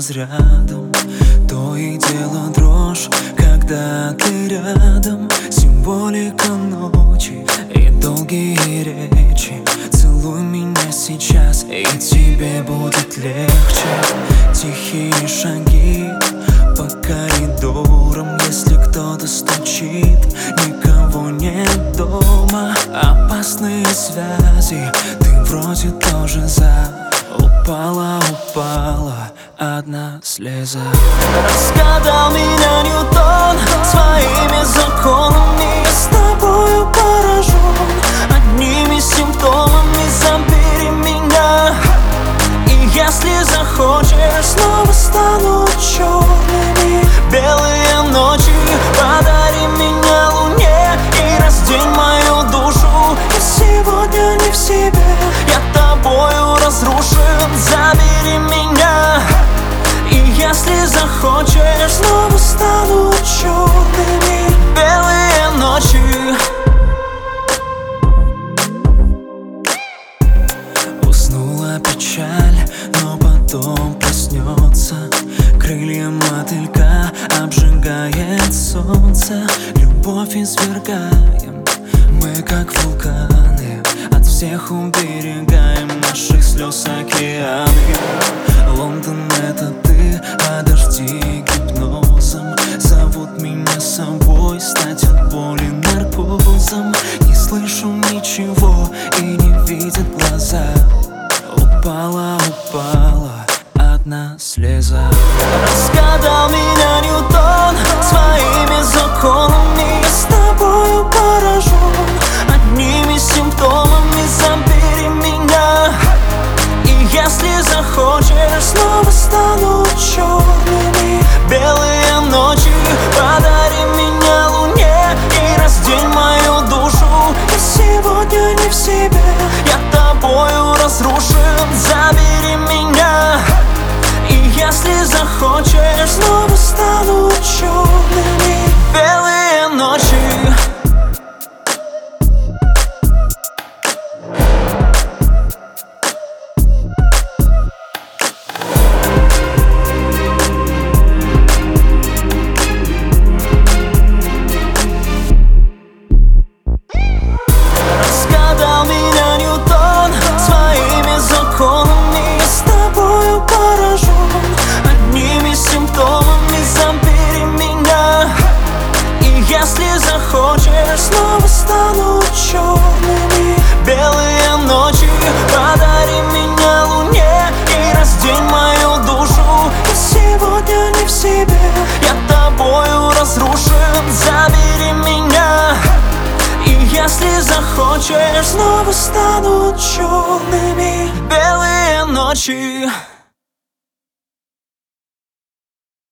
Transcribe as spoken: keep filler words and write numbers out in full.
разрядом. То и дело дрожь, когда ты рядом. Символика ночи и долгие речи. Целуй меня сейчас, и тебе будет легче. Тихие шаги по коридорам. Если кто-то стучит, никого нет дома. Опасные связи, ты вроде тоже за. Упала, упала одна слеза. Разгадал меня Ньютон своими законами. Я с тобою поражен одними симптомами. Забери меня, и если захочешь, снова станут черными. Белые ночи, подари меня луне и раздень мою душу. Я сегодня не в себе, я тобою разрушен. Забери меня, и если захочешь, снова станут черными. Белые ночи. Уснула печаль, но потом проснется. Крылья мотылька обжигает солнце. Любовь извергаем мы, как вулканы. От всех уберегаем наших слез океаны. Лондон — это ты, а дожди гипнозом зовут меня с собой, стать от боли наркозом. Не слышу ничего и не видят глаза. Упала, упала одна слеза. Разгадал меня Ньютон своими законами. Я с тобою поражен одними симптомами. Забери меня, и если захочешь, снова станут черными. Белые ночи, подари меня луне и раздень мою душу. Я сегодня не в себе, я тобою разрушен. Забери меня, и если захочешь, снова станут черными. Белые ночи. Разгадал меня Ньютон своими законами. Я с тобою поражен одними симптомами. Забери меня, и если захочешь, снова станут черными. Белые ночи, подари меня луне и раздень мою душу. Я сегодня не в себе, я тобою разрушен. Забери меня, и если захочешь, снова станут черными. Белые ночи.